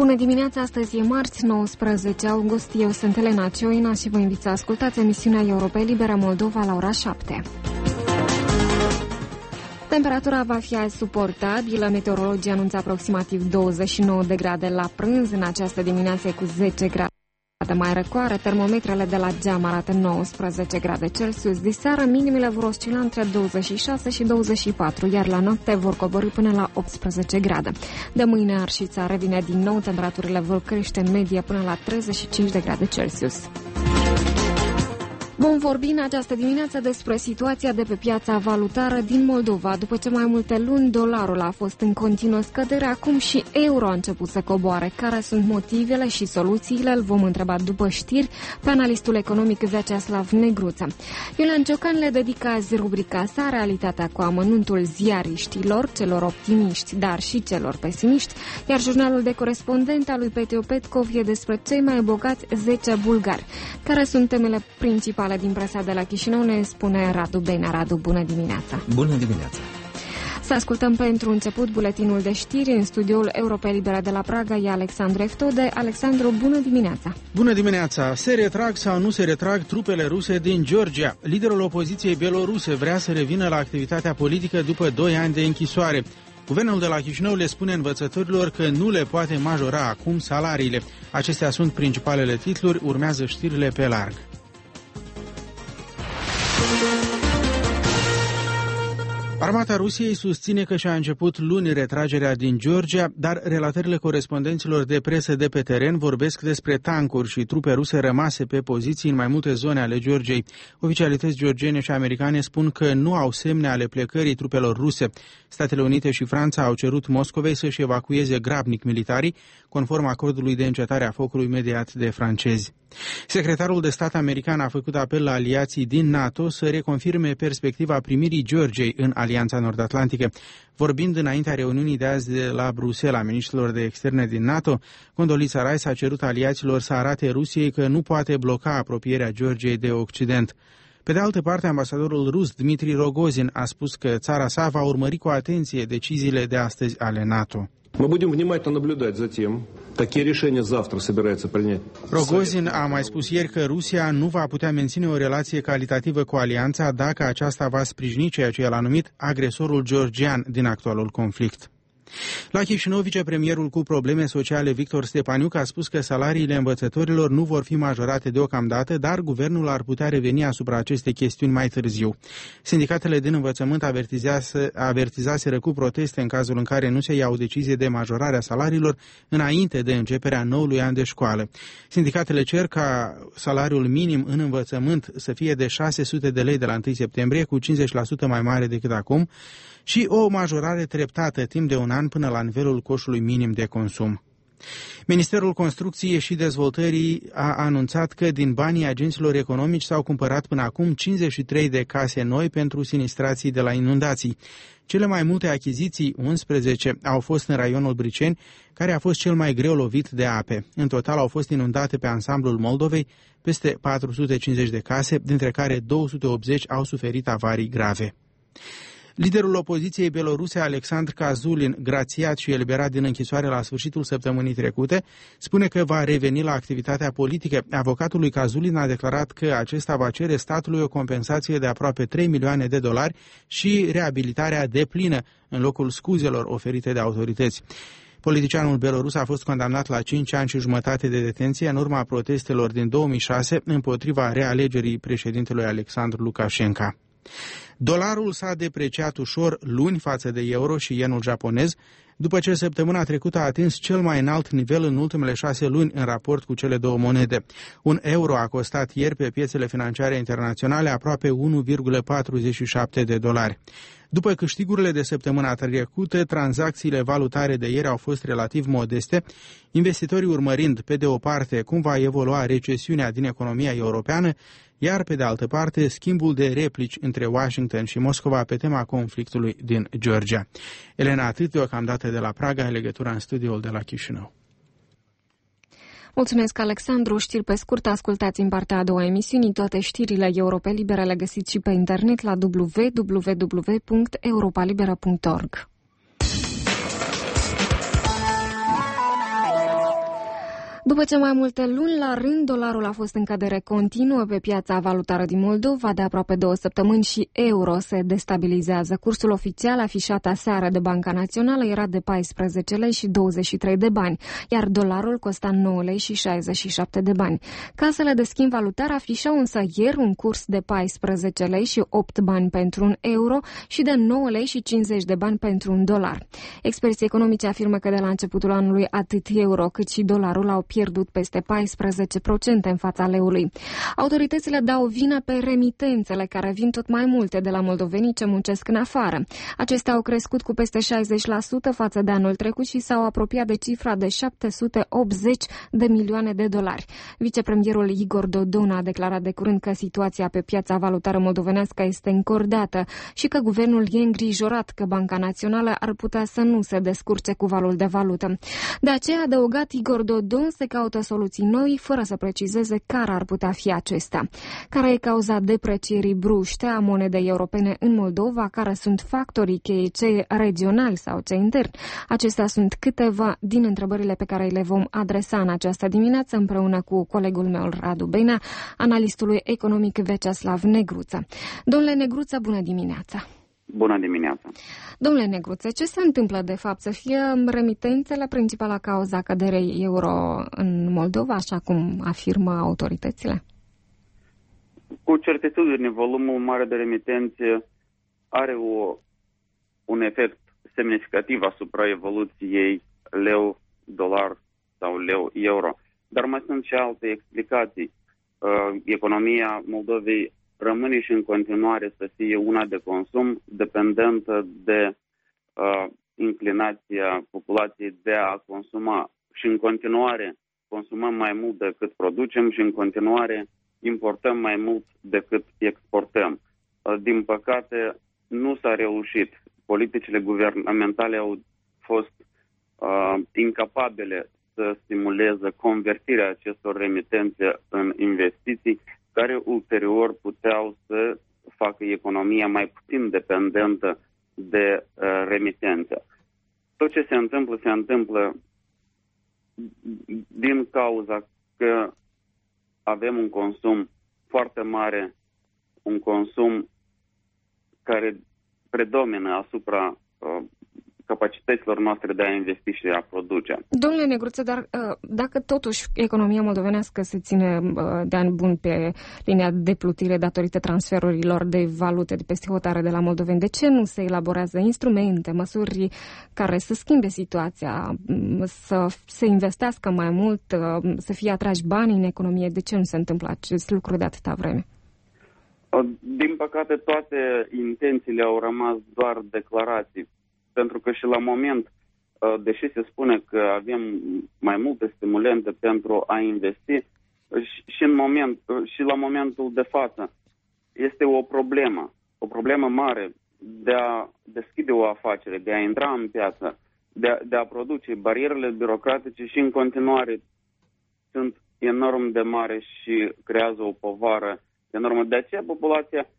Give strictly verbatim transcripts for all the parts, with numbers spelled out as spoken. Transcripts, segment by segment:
Bună dimineața, astăzi e marți, nouăsprezece august. Eu sunt Elena Cioina și vă invit să ascultați emisiunea Europa Liberă Moldova la ora șapte. Temperatura va fi azi suportabilă. Meteorologii anunță aproximativ douăzeci și nouă de grade la prânz. În această dimineață e cu zece grade mai răcoare. Termometrele de la geam arată nouăsprezece grade Celsius. Diseară minimile vor oscila între douăzeci și șase și douăzeci și patru, iar la noapte vor coborî până la optsprezece grade. De mâine Arșița revine din nou, temperaturile vor crește în medie până la treizeci și cinci de grade Celsius. Vom vorbi în această dimineață despre situația de pe piața valutară din Moldova. După ce mai multe luni dolarul a fost în continuă scădere, acum și euro a început să coboare. Care sunt motivele și soluțiile? Îl vom întreba după știri pe analistul economic Vyacheslav Negruță. Iulian Ciocan le dedică azi rubrica sa, Realitatea cu amănuntul ziariștilor, celor optimiști, dar și celor pesimiști, iar jurnalul de corespondent al lui Petio Petkov e despre cei mai bogați zece bulgari. Care sunt temele principale din presa de la Chișinău, ne spune Radu Benea. Radu, bună dimineața! Bună dimineața! Să ascultăm pentru început buletinul de știri. În studioul Europa Liberă de la Praga e Alexandru Eftode. Alexandru, bună dimineața! Bună dimineața! Se retrag sau nu se retrag trupele ruse din Georgia? Liderul opoziției beloruse vrea să revină la activitatea politică după doi ani de închisoare. Guvernul de la Chișinău le spune învățătorilor că nu le poate majora acum salariile. Acestea sunt principalele titluri, urmează știrile pe larg. Armata Rusiei susține că și-a început luni retragerea din Georgia, dar relatările corespondenților de presă de pe teren vorbesc despre tancuri și trupe ruse rămase pe poziții în mai multe zone ale Georgiei. Oficialități georgiene și americane spun că nu au semne ale plecării trupelor ruse. Statele Unite și Franța au cerut Moscovei să-și evacueze grabnic militarii, conform acordului de încetare a focului mediat de francezi. Secretarul de stat american a făcut apel la aliații din NATO să reconfirme perspectiva primirii Georgiei în Alianța Nord-Atlantică. Vorbind înaintea reuniunii de azi de la Bruxelles a miniștrilor de externe din NATO, Condoleezza Rice a cerut aliaților să arate Rusiei că nu poate bloca apropierea Georgiei de Occident. Pe de altă parte, ambasadorul rus Dmitri Rogozin a spus că țara sa va urmări cu atenție deciziile de astăzi ale NATO. Rogozin a mai spus ieri că Rusia nu va putea menține o relație calitativă cu alianța dacă aceasta va sprijini ceea ce el a numit agresorul georgian din actualul conflict. La Chișinău, vicepremierul cu probleme sociale Victor Stepaniuc a spus că salariile învățătorilor nu vor fi majorate deocamdată, dar guvernul ar putea reveni asupra acestei chestiuni mai târziu. Sindicatele din învățământ avertizaseră cu proteste în cazul în care nu se ia o decizie de majorare a salariilor înainte de începerea noului an de școală. Sindicatele cer ca salariul minim în învățământ să fie de șase sute de lei de la întâi septembrie, cu cincizeci la sută mai mare decât acum, și o majorare treptată timp de un an până la nivelul coșului minim de consum. Ministerul Construcției și Dezvoltării a anunțat că din banii agenților economici s-au cumpărat până acum cincizeci și trei de case noi pentru sinistrații de la inundații. Cele mai multe achiziții, unsprezece, au fost în raionul Briceni, care a fost cel mai greu lovit de ape. În total au fost inundate pe ansamblul Moldovei peste patru sute cincizeci de case, dintre care două sute optzeci au suferit avarii grave. Liderul opoziției beloruse, Alexandru Kazulin, grațiat și eliberat din închisoare la sfârșitul săptămânii trecute, spune că va reveni la activitatea politică. Avocatul lui Kazulin a declarat că acesta va cere statului o compensație de aproape trei milioane de dolari și reabilitarea deplină în locul scuzelor oferite de autorități. Politicianul belorus a fost condamnat la cinci ani și jumătate de detenție în urma protestelor din două mii șase împotriva realegerii președintelui Alexandru Lukashenko. Dolarul s-a depreciat ușor luni față de euro și yenul japonez, după ce săptămâna trecută a atins cel mai înalt nivel în ultimele șase luni în raport cu cele două monede. Un euro a costat ieri pe piețele financiare internaționale aproape unu virgulă patruzeci și șapte de dolari. După câștigurile de săptămâna trecută, tranzacțiile valutare de ieri au fost relativ modeste, investitorii urmărind, pe de o parte, cum va evolua recesiunea din economia europeană, iar, pe de altă parte, schimbul de replici între Washington și Moscova pe tema conflictului din Georgia. Elena, atât deocamdată de la Praga, în legătura în studioul de la Chișinău. Mulțumesc, Alexandru. Știri pe scurt, ascultați în partea a doua emisiunii. Toate știrile Europa Liberă le găsiți și pe internet la w w w punct europa libera punct org. După ce mai multe luni la rând, dolarul a fost în cădere continuă pe piața valutară din Moldova de aproape două săptămâni și euro se destabilizează. Cursul oficial afișat aseară de Banca Națională era de paisprezece lei și douăzeci și trei de bani, iar dolarul costa nouă lei și șaizeci și șapte de bani. Casele de schimb valutar afișau însă ieri un curs de paisprezece lei și opt bani pentru un euro și de nouă lei și cincizeci de bani pentru un dolar. Experții economici afirmă că de la începutul anului atât euro cât și dolarul au pierdut peste paisprezece la sută în fața leului. Autoritățile dau vină pe remitențele care vin tot mai multe de la moldovenii ce muncesc în afară. Acestea au crescut cu peste șaizeci la sută față de anul trecut și s-au apropiat de cifra de șapte sute optzeci de milioane de dolari. Vicepremierul Igor Dodon a declarat de curând că situația pe piața valutară moldovenească este încordată și că guvernul e îngrijorat că Banca Națională ar putea să nu se descurce cu valul de valută. De aceea, a adăugat Igor Dodon, se caută soluții noi, fără să precizeze care ar putea fi acestea. Care e cauza deprecierii bruște a monedei europene în Moldova, care sunt factorii cheie, cei regionali sau cei interni? Acestea sunt câteva din întrebările pe care le vom adresa în această dimineață împreună cu colegul meu Radu Benea, analistului economic Veceslav Negruță. Domnule Negruță, bună dimineața! Bună dimineața! Domnule Negruță, ce se întâmplă de fapt? Să fie remitențele principala cauza căderei euro în Moldova, așa cum afirmă autoritățile? Cu certitudine, volumul mare de remitențe are o, un efect semnificativ asupra evoluției leu-dolar sau leu-euro. Dar mai sunt și alte explicații. Uh, economia Moldovei rămâne și în continuare să fie una de consum, dependentă de uh, inclinația populației de a consuma. Și în continuare consumăm mai mult decât producem și în continuare importăm mai mult decât exportăm. Uh, din păcate, nu s-a reușit. Politicile guvernamentale au fost uh, incapabile să stimuleze convertirea acestor remitențe în investiții, care ulterior puteau să facă economia mai puțin dependentă de uh, remitențe. Tot ce se întâmplă, se întâmplă din cauza că avem un consum foarte mare, un consum care predomină asupra uh, capacităților noastre de a investi și de a produce. Domnule Negruță, dar dacă totuși economia moldovenească se ține de ani buni pe linia de plutire datorită transferurilor de valute de peste hotare de la moldoveni, de ce nu se elaborează instrumente, măsuri care să schimbe situația, să se investească mai mult, să fie atrași bani în economie? De ce nu se întâmplă acest lucru de atâta vreme? Din păcate, toate intențiile au rămas doar declarații. Pentru că și la moment, deși se spune că avem mai multe stimulente pentru a investi, și, în moment, și la momentul de față este o problemă, o problemă mare de a deschide o afacere, de a intra în piață, de a, de a produce. Barierele birocratice și în continuare sunt enorm de mari și creează o povară enormă. De aceea populația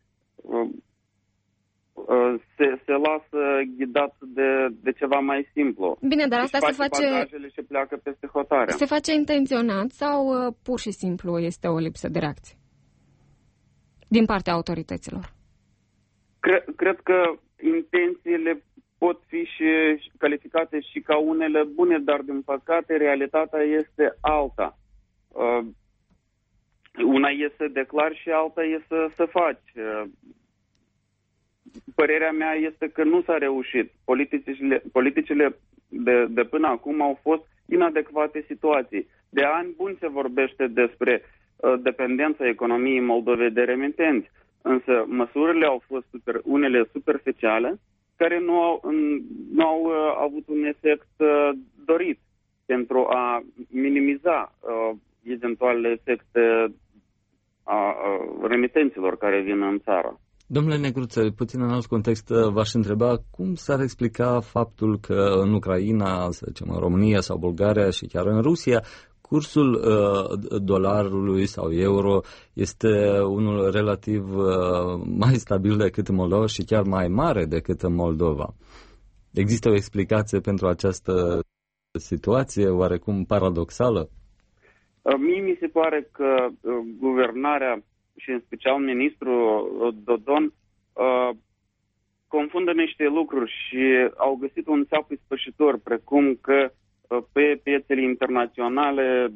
Se, se lasă ghidat de, de ceva mai simplu. Bine, dar asta se face... bagajele și pleacă peste hotare. Se face intenționat sau uh, pur și simplu este o lipsă de reacție din partea autorităților? Cre, cred că intențiile pot fi și calificate și ca unele bune, dar din păcate realitatea este alta. Uh, una e să declari și alta e să, să faci. Uh, Părerea mea este că nu s-a reușit. Politicile, politicile de, de până acum au fost inadecvate situații. De ani buni se vorbește despre uh, dependența economiei Moldovei de remitenți, însă măsurile au fost super, unele superficiale, care nu au, nu au uh, avut un efect uh, dorit pentru a minimiza uh, eventuale efecte a uh, remitenților care vin în țară. Domnule Negruță, puțin în alt context v-aș întreba cum s-ar explica faptul că în Ucraina, să zicem, în România sau Bulgaria și chiar în Rusia, cursul uh, dolarului sau euro este unul relativ uh, mai stabil decât în Moldova și chiar mai mare decât în Moldova. Există o explicație pentru această situație oarecum paradoxală? Mie mi se pare că guvernarea și în special ministrul Dodon confundă niște lucruri și au găsit un țap ispășitor, precum că pe piețele internaționale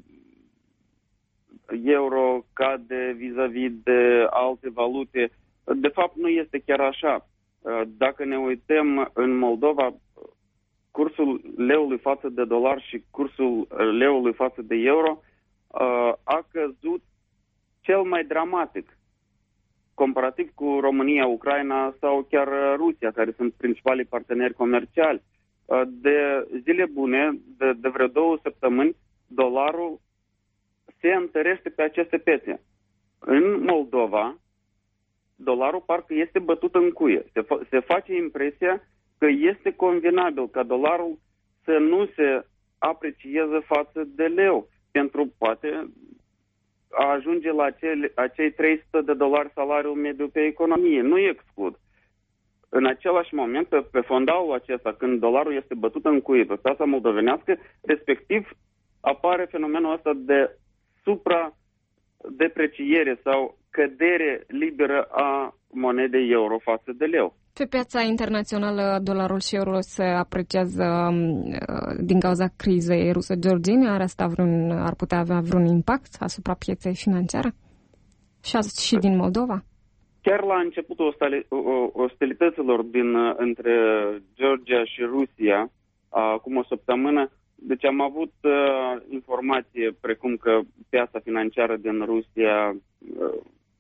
euro cade vis-a-vis de alte valute. De fapt, nu este chiar așa. Dacă ne uităm în Moldova, cursul leului față de dolar și cursul leului față de euro a căzut cel mai dramatic, comparativ cu România, Ucraina sau chiar Rusia, care sunt principalii parteneri comerciali. De zile bune, de, de vreo două săptămâni, dolarul se întărește pe aceste piețe. În Moldova, dolarul parcă este bătut în cuie. Se, fa- se face impresia că este convenabil ca dolarul să nu se aprecieze față de leu, pentru poate a ajunge la acele, acei trei sute de dolari salariul mediu pe economie. Nu exclud. În același moment, pe, pe fondalul acesta, când dolarul este bătut în cuie pe piața moldovenească, respectiv apare fenomenul ăsta de supra-depreciere sau cădere liberă a monedei euro față de leu. Pe piața internațională, dolarul și euro se apreciază din cauza crizei ruso-georgiene. Ar, asta vreun, ar putea avea vreun impact asupra pieței financiare? Și, și din Moldova? Chiar la începutul ostilităților din, între Georgia și Rusia, acum o săptămână, deci am avut uh, informație precum că piața financiară din Rusia uh,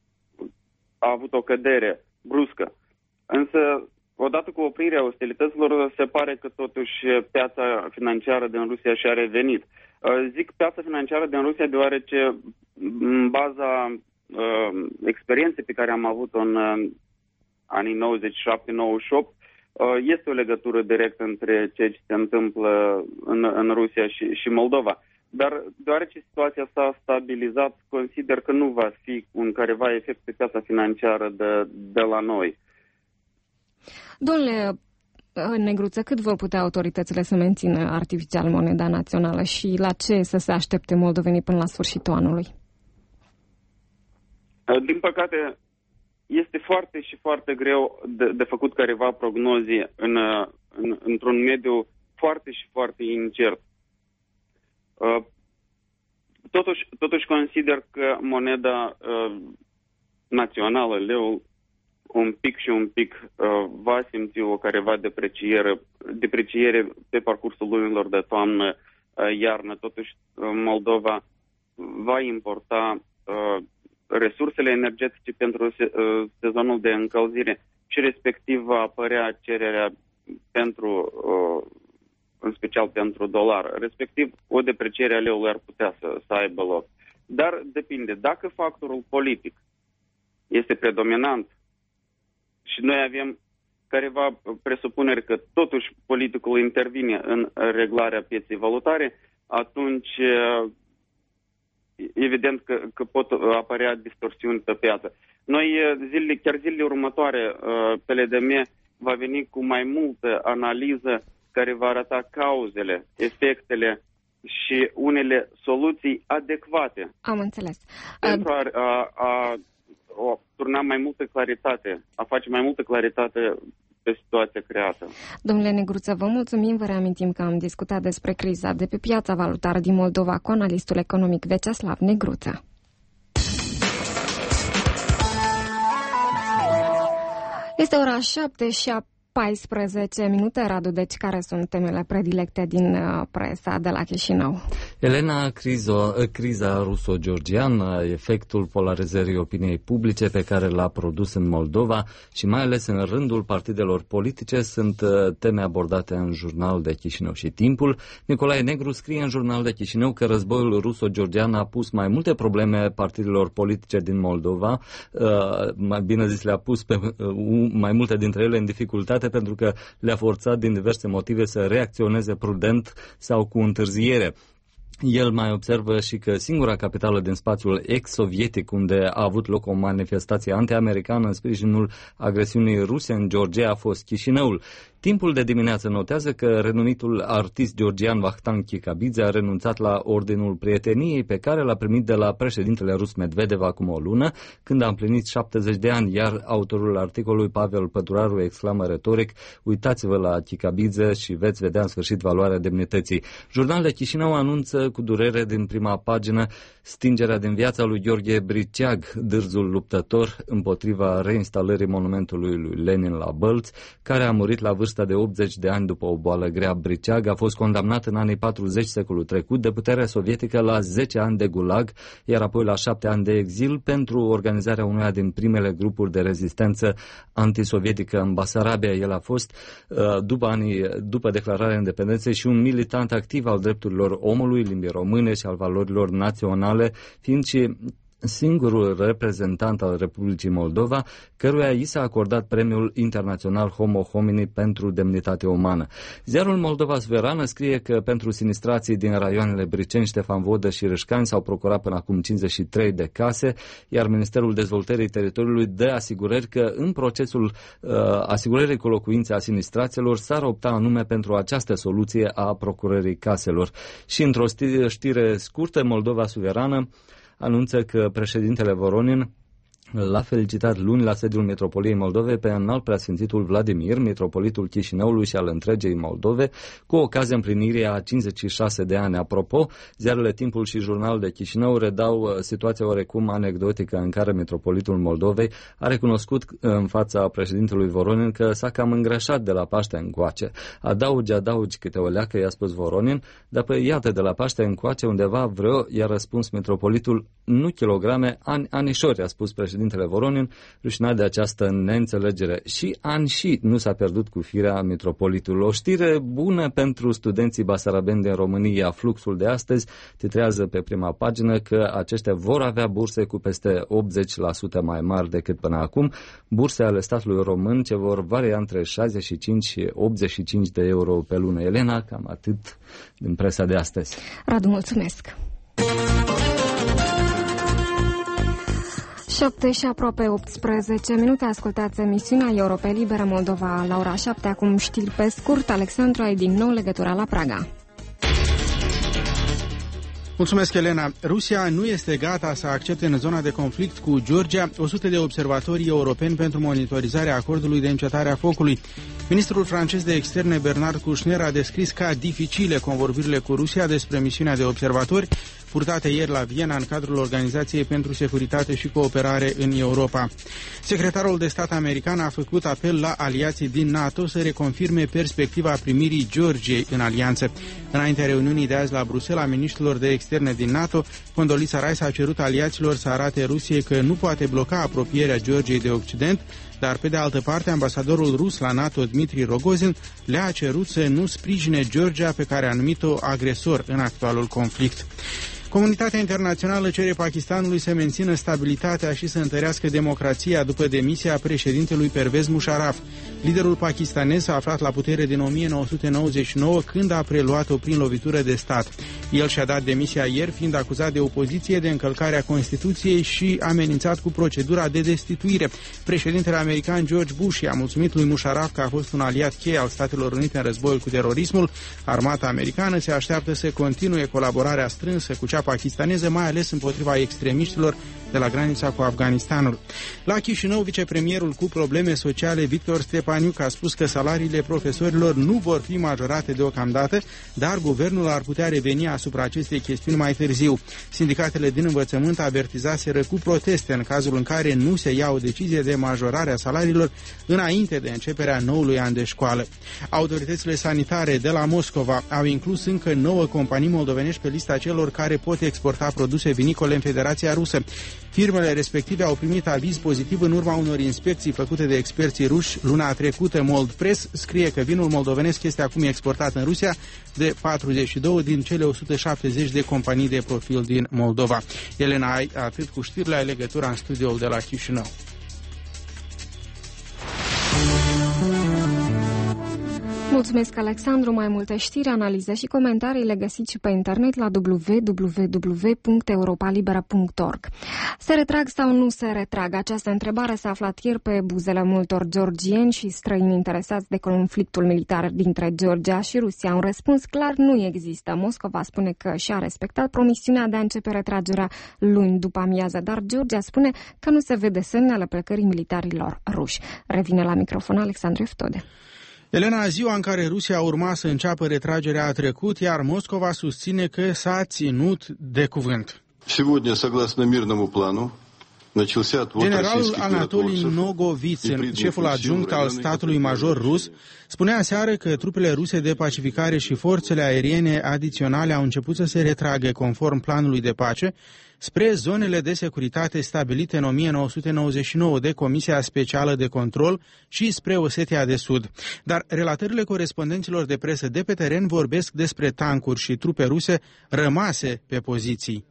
a avut o cădere bruscă. Însă, odată cu oprirea ostilităților, se pare că totuși piața financiară din Rusia și-a revenit. Uh, zic piața financiară din Rusia deoarece în baza uh, experienței pe care am avut-o în uh, anii nouăzeci și șapte nouăzeci și opt, este o legătură directă între ceea ce se întâmplă în, în Rusia și, și Moldova. Dar deoarece situația s-a stabilizat, consider că nu va fi un careva efect pe piața financiară de, de la noi. Domnule Negruță, cât vor putea autoritățile să mențină artificial moneda națională și la ce să se aștepte moldovenii până la sfârșitul anului? Din păcate, este foarte și foarte greu de, de făcut careva prognoze în, în, într-un mediu foarte și foarte incert. Totuși, totuși consider că moneda uh, națională, leu, un pic și un pic uh, va simți o careva depreciere, depreciere pe parcursul lunilor de toamnă, uh, iarnă. Totuși, Moldova va importa uh, resursele energetice pentru se, uh, sezonul de încălzire și respectiv va apărea cererea pentru, uh, în special pentru dolar. Respectiv, o depreciere a leului ar putea să, să aibă loc. Dar depinde. Dacă factorul politic este predominant și noi avem careva presupuneri că totuși politicul intervine în reglarea pieței valutare, atunci evident că, că pot apărea distorsiuni pe piață. Noi, zilele, chiar zilele următoare, P L D M va veni cu mai multă analiză care va arăta cauzele, efectele și unele soluții adecvate. Am înțeles. Pentru a, a, a, a turna mai multă claritate, a face mai multă claritate pe situația creată. Domnule Negruță, vă mulțumim, vă reamintim că am discutat despre criza de pe piața valutară din Moldova cu analistul economic Veceslav Negruță. Este ora șapte și paisprezece minute, Radu, deci care sunt temele predilecte din presa de la Chișinău? Elena, crizo, criza ruso-georgiană, efectul polarizării opiniei publice pe care l-a produs în Moldova și mai ales în rândul partidelor politice sunt teme abordate în jurnalul de Chișinău și Timpul. Nicolae Negru scrie în jurnalul de Chișinău că războiul ruso-georgian a pus mai multe probleme partidelor politice din Moldova, mai bine zis le-a pus pe mai multe dintre ele în dificultate pentru că le-a forțat din diverse motive să reacționeze prudent sau cu întârziere. El mai observă și că singura capitală din spațiul ex-sovietic unde a avut loc o manifestație anti-americană în sprijinul agresiunii ruse în Georgia a fost Chișinăul. Timpul de dimineață notează că renumitul artist georgian Vakhtang Kikabidze a renunțat la Ordinul Prieteniei pe care l-a primit de la președintele rus Medvedev acum o lună, când a împlinit șaptezeci de ani, iar autorul articolului Pavel Păduraru exclamă retoric: uitați-vă la Kikabidze și veți vedea în sfârșit valoarea demnității. Jurnalul de Chișinău anunță cu durere din prima pagină stingerea din viața lui Gheorghe Briceag, dârzul luptător împotriva reinstalării monumentului lui Lenin la Bălți, care a murit la vârsta de optzeci de ani după o boală grea. Briceag a fost condamnat în anii patruzeci secolul trecut de puterea sovietică la zece ani de gulag, iar apoi la șapte ani de exil pentru organizarea unuia din primele grupuri de rezistență antisovietică în Basarabia. El a fost, după, anii, după declararea independenței, și un militant activ al drepturilor omului, limbii române și al valorilor naționale, fiind și singurul reprezentant al Republicii Moldova, căruia i s-a acordat premiul internațional Homo Homini pentru demnitate umană. Ziarul Moldova Suverană scrie că pentru sinistrații din raioanele Briceni, Ștefan Vodă și Râșcani s-au procurat până acum cincizeci și trei de case, iar Ministerul Dezvoltării Teritoriului dă asigurări că în procesul uh, asigurării cu locuințe a sinistraților s-ar opta anume pentru această soluție a procurării caselor. Și într-o știre scurtă, Moldova Suverană anunță că președintele Voronin l-a felicitat luni la sediul Metropoliei Moldovei pe înalt preasfințitul Vladimir, metropolitul Chișinăului și al întregei Moldove, cu ocazia împlinirii a cincizeci și șase de ani. Apropo, ziarele Timpul și Jurnalul de Chișinău redau situația oarecum anecdotică în care metropolitul Moldovei a recunoscut în fața președintelui Voronin că s-a cam îngreșat de la Paște încoace. Adaugi, adaugi câte o leacă, i-a spus Voronin, dar pe iată, de la Paște încoace undeva vreo, i-a răspuns metropolitul, nu kilograme, ani, anișori, a spus președintele Voronin, rușinat de această neînțelegere. Și ani și nu s-a pierdut cu firea metropolitului. O știre bună pentru studenții basarabeni din România. Fluxul de astăzi titrează pe prima pagină că aceștia vor avea burse cu peste optzeci la sută mai mari decât până acum, burse ale statului român ce vor varia între șaizeci și cinci și optzeci și cinci de euro pe lună. Elena, cam atât din presa de astăzi. Radu, mulțumesc! șapte și aproape optsprezece minute, ascultați emisiunea Europa Liberă Moldova la ora șapte, acum știri pe scurt. Alexandru, ai din nou legătura la Praga. Mulțumesc, Elena. Rusia nu este gata să accepte în zona de conflict cu Georgia o sută de observatori europeni pentru monitorizarea acordului de încetare a focului. Ministrul francez de externe Bernard Kouchner a descris ca dificile convorbirile cu Rusia despre misiunea de observatori purtate ieri la Viena în cadrul Organizației pentru Securitate și Cooperare în Europa. Secretarul de stat american a făcut apel la aliații din NATO să reconfirme perspectiva primirii Georgiei în alianță. Înaintea reuniunii de azi la Bruxelles a miniștrilor de externe din NATO, Condoleezza Rice a cerut aliaților să arate Rusiei că nu poate bloca apropierea Georgiei de Occident, dar pe de altă parte ambasadorul rus la NATO, Dmitri Rogozin, le-a cerut să nu sprijine Georgia, pe care a numit-o agresor în actualul conflict. Comunitatea internațională cere Pakistanului să mențină stabilitatea și să întărească democrația după demisia președintelui Pervez Musharraf. Liderul pakistanez s-a aflat la putere din o mie nouă sute nouăzeci și nouă, când a preluat-o prin lovitură de stat. El și-a dat demisia ieri, fiind acuzat de opoziție, de încălcarea Constituției și amenințat cu procedura de destituire. Președintele american George Bush i-a mulțumit lui Musharraf că a fost un aliat cheie al Statelor Unite în războiul cu terorismul. Armata americană se așteaptă să continue colaborarea strânsă cu cea pakistaneză, mai ales împotriva extremiștilor de la granița cu Afganistanul. La Chișinău, vicepremierul cu probleme sociale Victor Stepaniuc a spus că salariile profesorilor nu vor fi majorate deocamdată, dar guvernul ar putea reveni asupra acestei chestiuni mai târziu. Sindicatele din învățământ avertizaseră cu proteste în cazul în care nu se ia o decizie de majorare a salariilor înainte de începerea noului an de școală. Autoritățile sanitare de la Moscova au inclus încă nouă companii moldovenești pe lista celor care pot exporta produse vinicole în Federația Rusă. Firmele respective au primit aviz pozitiv în urma unor inspecții făcute de experții ruși luna trecută. Mold Press scrie că vinul moldovenesc este acum exportat în Rusia de patruzeci și două din cele o sută șaptezeci de companii de profil din Moldova. Elena, ai atât cu știrile, ai legătura în studioul de la Chișinău. Mulțumesc, Alexandru. Mai multe știri, analize și comentarii le găsiți și pe internet la w w w punct europa libera punct org. Se retrag sau nu se retrag? Această întrebare s-a aflat ieri pe buzele multor georgieni și străini interesați de conflictul militar dintre Georgia și Rusia. Un răspuns clar nu există. Moscova spune că și-a respectat promisiunea de a începe retragerea luni după amiază, dar Georgia spune că nu se vede semne ale plecării militarilor ruși. Revine la microfon Alexandru Eftode. Elena, ziua în care Rusia urma să înceapă retragerea a trecut, iar Moscova susține că s-a ținut de cuvânt. Generalul Anatolii Nogovițin, șeful adjunct al statului major rus, spunea aseară că trupele ruse de pacificare și forțele aeriene adiționale au început să se retragă conform planului de pace spre zonele de securitate stabilite în o mie nouă sute nouăzeci și nouă de Comisia Specială de Control și spre Osetia de Sud. Dar relatările corespondenților de presă de pe teren vorbesc despre tancuri și trupe ruse rămase pe poziții.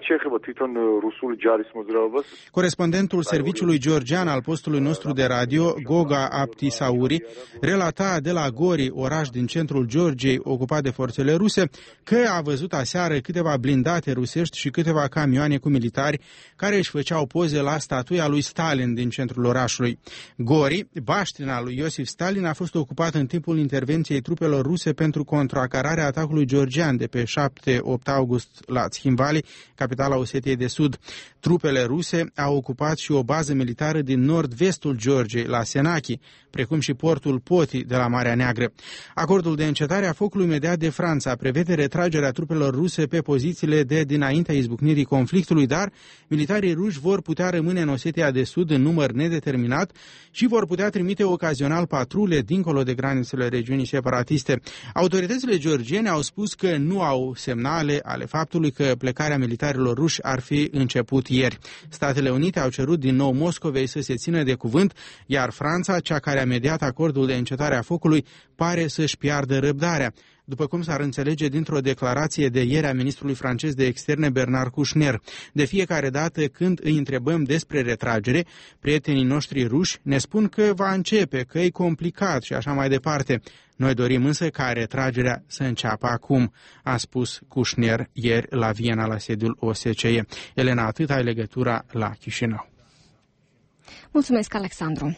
Corespondentul serviciului georgian al postului nostru de radio, Goga Aptisauri, relata de la Gori, oraș din centrul Georgiei ocupat de forțele ruse, că a văzut aseară câteva blindate rusești și câteva camioane cu militari care își făceau poze la statuia lui Stalin din centrul orașului. Gori, baștina lui Iosif Stalin, a fost ocupat în timpul intervenției trupelor ruse pentru contracararea atacului georgian de pe șapte opt august la Țhinvali, capitala Osetiei de Sud. Trupele ruse au ocupat și o bază militară din nord-vestul Georgiei, la Senachi, precum și portul Poti de la Marea Neagră. Acordul de încetare a focului mediat de Franța prevede retragerea trupelor ruse pe pozițiile de dinaintea izbucnirii conflictului, dar militarii ruși vor putea rămâne în Osetia de Sud în număr nedeterminat și vor putea trimite ocazional patrule dincolo de granițele regiunii separatiste. Autoritățile georgiene au spus că nu au semnale ale faptului că plecarea militarilor ruși ar fi început ieri. Statele Unite au cerut din nou Moscovei să se țină de cuvânt, iar Franța, cea care a mediat acordul de încetare a focului, pare să-și piardă răbdarea, după cum s-ar înțelege dintr-o declarație de ieri a ministrului francez de externe Bernard Kouchner. De fiecare dată când îi întrebăm despre retragere, prietenii noștri ruși ne spun că va începe, că e complicat și așa mai departe. Noi dorim însă ca retragerea să înceapă acum, a spus Kouchner ieri la Viena, la sediul O S C E. Elena, atât ai legătura la Chișinău. Mulțumesc, Alexandru.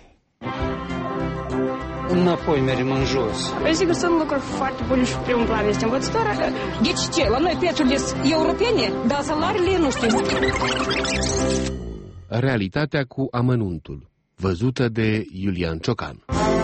Înapoi mergem în jos. Sigur, sunt lucruri foarte bune și primul plan este învățătoare. Deci ce? La noi prețurile sunt europene, dar salariile nu știu. Realitatea cu amănuntul, văzută de Iulian Ciocan.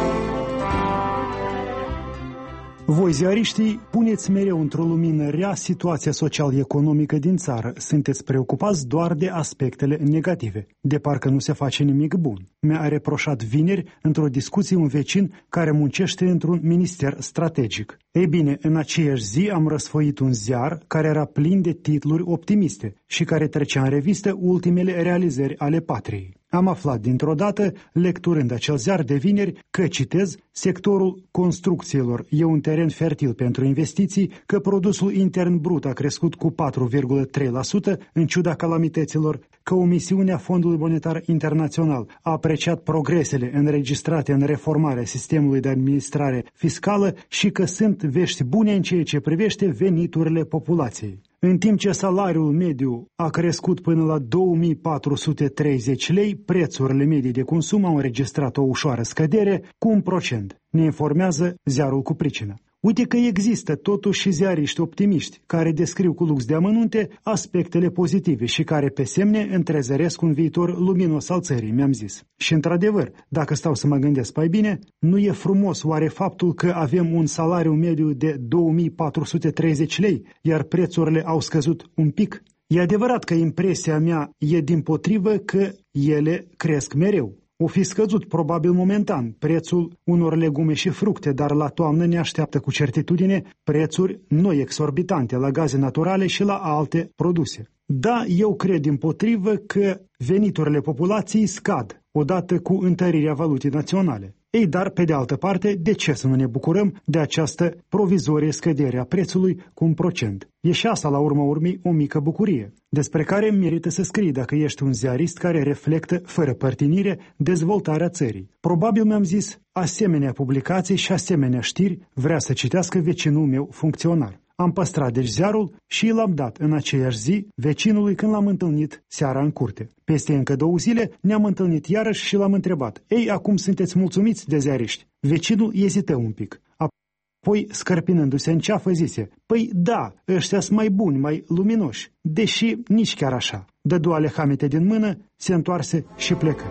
Voi, ziariștii, puneți mereu într-o lumină rea situația social-economică din țară. Sunteți preocupați doar de aspectele negative, de parcă nu se face nimic bun. Mi-a reproșat vineri, într-o discuție, un vecin care muncește într-un minister strategic. Ei bine, în aceeași zi am răsfoit un ziar care era plin de titluri optimiste și care trecea în revistă ultimele realizări ale patriei. Am aflat dintr-o dată, lecturând acel ziar de vineri, că, citez, sectorul construcțiilor e un teren fertil pentru investiții, că produsul intern brut a crescut cu patru virgulă trei la sută în ciuda calamităților, că omisiunea Fondului Monetar Internațional a apreciat progresele înregistrate în reformarea sistemului de administrare fiscală și că sunt vești bune în ceea ce privește veniturile populației. În timp ce salariul mediu a crescut până la două mii patru sute treizeci lei, prețurile medii de consum au înregistrat o ușoară scădere cu un procent, ne informează ziarul cu pricina. Uite că există totuși și ziariști optimiști care descriu cu lux de amănunte aspectele pozitive și care pe semne întrezăresc un viitor luminos al țării, mi-am zis. Și într-adevăr, dacă stau să mă gândesc mai bine, nu e frumos oare faptul că avem un salariu mediu de două mii patru sute treizeci lei, iar prețurile au scăzut un pic? E adevărat că impresia mea e dimpotrivă că ele cresc mereu. O fi scăzut probabil momentan prețul unor legume și fructe, dar la toamnă ne așteaptă cu certitudine prețuri noi exorbitante la gaze naturale și la alte produse. Da, eu cred dimpotrivă că veniturile populației scad odată cu întărirea valutei naționale. Ei, dar, pe de altă parte, de ce să nu ne bucurăm de această provizorie scădere a prețului cu un procent? E și asta, la urma urmei, o mică bucurie, despre care merită să scrii dacă ești un ziarist care reflectă, fără părtinire, dezvoltarea țării. Probabil, mi-am zis, asemenea publicații și asemenea știri vrea să citească vecinul meu funcționar. Am păstrat deci ziarul și l-am dat în aceeași zi vecinului când l-am întâlnit seara în curte. Peste încă două zile ne-am întâlnit iarăși și l-am întrebat: ei, acum sunteți mulțumiți de ziariști? Vecinul ezită un pic. Apoi, scărpinându-se în ceafă, zise: păi da, ăștia sunt mai buni, mai luminoși, deși nici chiar așa. Dădu alehamite din mână, se întoarse și plecă.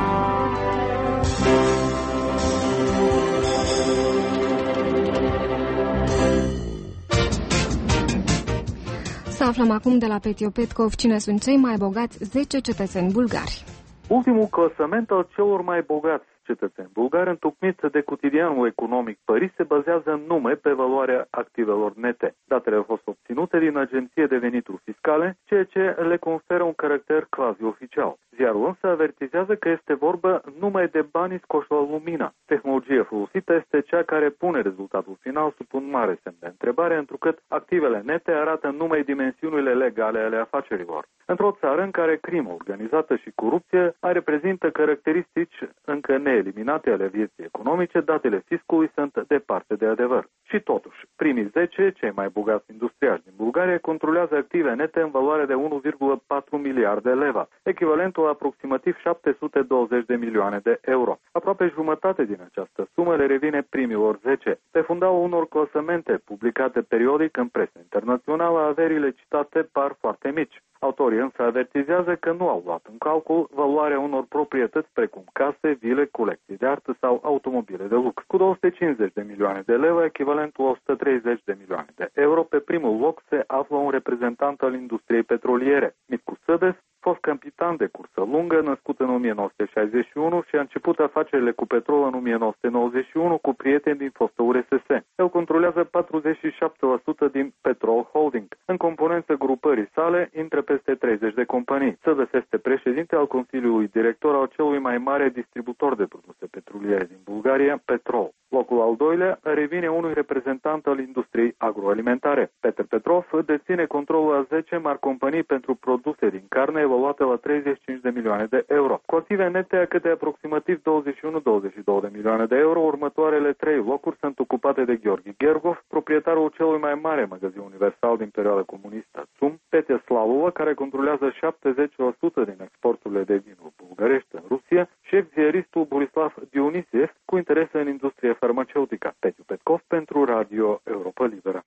Să aflăm acum de la Petio Petkov cine sunt cei mai bogați zece cetățeni bulgari. Ultimul clasament al celor mai bogați cetățeni bulgari, întocmit de cotidianul economic Paris, se bazează numai pe valoarea activelor nete. Datele au fost obținute din Agenție de Venituri Fiscale, ceea ce le conferă un caracter quasi-oficial. Ziarul însă avertizează că este vorba numai de banii scoși la lumină. Tehnologia folosită este cea care pune rezultatul final sub un mare semn de întrebare, întrucât activele nete arată numai dimensiunile legale ale afacerilor. Într-o țară în care crimă organizată și corupție reprezintă caracteristici încă neeliminate ale vieții economice, datele fiscului sunt departe de adevăr. Și totuși, primii zece, cei mai bogați industriași din Bulgaria, controlează active nete în valoare de unu virgulă patru miliarde leva, echivalentul la aproximativ șapte sute douăzeci de milioane de euro. Aproape jumătate din această sumă le revine primilor zece. Pe fundalul unor clasamente publicate periodic în presă internațională, averile citate par foarte mici. Autorii însă avertizează că nu au luat în calcul valoarea unor proprietăți precum case, vile, colecții de artă sau automobile de lux. Cu două sute cincizeci de milioane de lei, echivalentul la o sută treizeci de milioane de euro, pe primul loc se află un reprezentant al industriei petroliere, Mitcu Sădes, fost capitan de cursă lungă, născut în o mie nouă sute șaizeci și unu și a început afacerile cu petrol în o mie nouă sute nouăzeci și unu cu prieteni din fostă U R S S. El controlează patruzeci și șapte la sută din Petrol Holding. În componența grupării sale intră peste treizeci de companii. Sădes este președinte al Consiliului Director al celui mai mare distribuitor de produse petroliere din Bulgaria, Petrol. Locul al doilea revine unui reprezentant al industriei agroalimentare. Petr Petrov deține controlul a zece mari companii pentru produse din carne evaluate la treizeci și cinci de milioane de euro. Cu active nete a câte aproximativ douăzeci și unu douăzeci și doi de milioane de euro, următoarele trei locuri sunt ocupate de Gheorghe Gergov, proprietarul celui mai mare magazin universal din perioada comunistă, Tsum, Petea Slavova, care controlează șaptezeci la sută din exporturile de vinuri bulgărești în Rusia, și ex-ziaristul Borislav Dionisiev, cu interese în industrie farmaceutică. Petio Petkov pentru Radio Europa Liberă.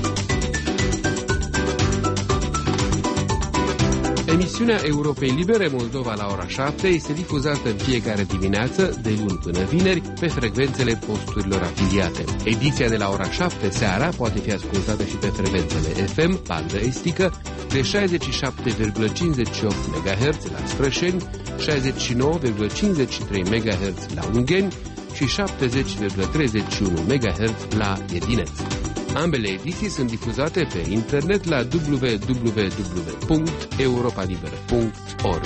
Emisiunea Europei Libere Moldova la ora șapte este difuzată în fiecare dimineață, de luni până vineri, pe frecvențele posturilor afiliate. Ediția de la ora șapte seara poate fi ascultată și pe frecvențele F M, bandă estică, de șaizeci și șapte virgulă cincizeci și opt MHz la Strășeni, șaizeci și nouă virgulă cincizeci și trei MHz la Ungheni și șaptezeci virgulă treizeci și unu MHz la Edineț. Ambele ediții sunt difuzate pe internet la w w w punct europa liberă punct org.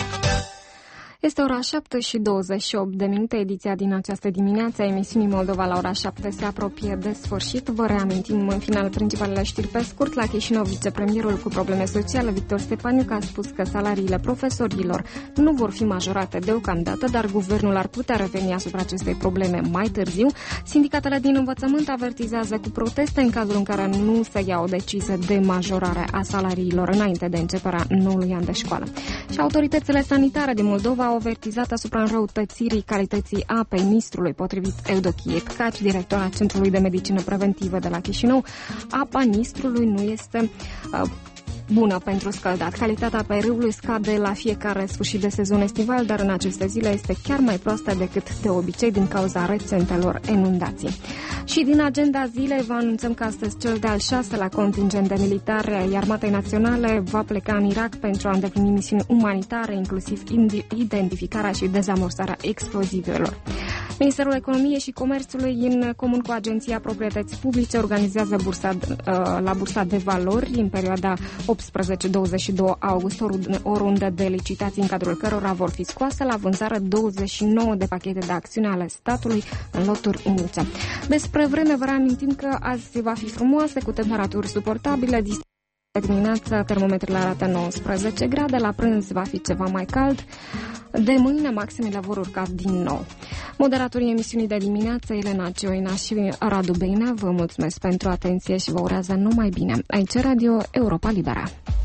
Este ora șapte și douăzeci și opt de minute. Ediția din această dimineață a emisiunii Moldova la ora șapte se apropie de sfârșit. Vă reamintim în final principalele știri pe scurt. La Chișinău, vicepremierul cu probleme sociale, Victor Stepaniuc, a spus că salariile profesorilor nu vor fi majorate deocamdată, dar guvernul ar putea reveni asupra acestei probleme mai târziu. Sindicatele din învățământ avertizează cu proteste în cazul în care nu se ia o decizie de majorare a salariilor înainte de începerea noului an de școală. Și autoritățile sanitare din Moldova au avertizat asupra înrăutățirii calității apei Nistrului. Potrivit Eudochie Tcaci, directora Centrului de Medicină Preventivă de la Chișinău, apa Nistrului nu este uh, bună pentru scăldat. Calitatea apei râului scade la fiecare sfârșit de sezon estival, dar în aceste zile este chiar mai proastă decât de obicei din cauza recentelor inundații. Și din agenda zilei vă anunțăm că astăzi cel de-al șaselea contingent de militari ai Armatei Naționale va pleca în Irak pentru a îndeplini misiuni umanitare, inclusiv identificarea și dezamorsarea explozivelor. Ministerul Economiei și Comerțului, în comun cu Agenția Proprietății Publice, organizează bursa, la Bursa de Valori în perioada optsprezece douăzeci și doi august o rundă de licitații în cadrul cărora vor fi scoase la vânzare douăzeci și nouă de pachete de acțiune ale statului în loturi unice. Despre vreme vă reamintim că azi va fi frumoasă, cu temperaturi suportabile. De dimineață termometrele arată nouăsprezece grade, la prânz va fi ceva mai cald. De mâine maximele vor urca din nou. Moderatorii emisiunii de dimineață, Elena Cioina și Radu Beinea, vă mulțumesc pentru atenție și vă urează numai bine. Aici Radio Europa Liberă.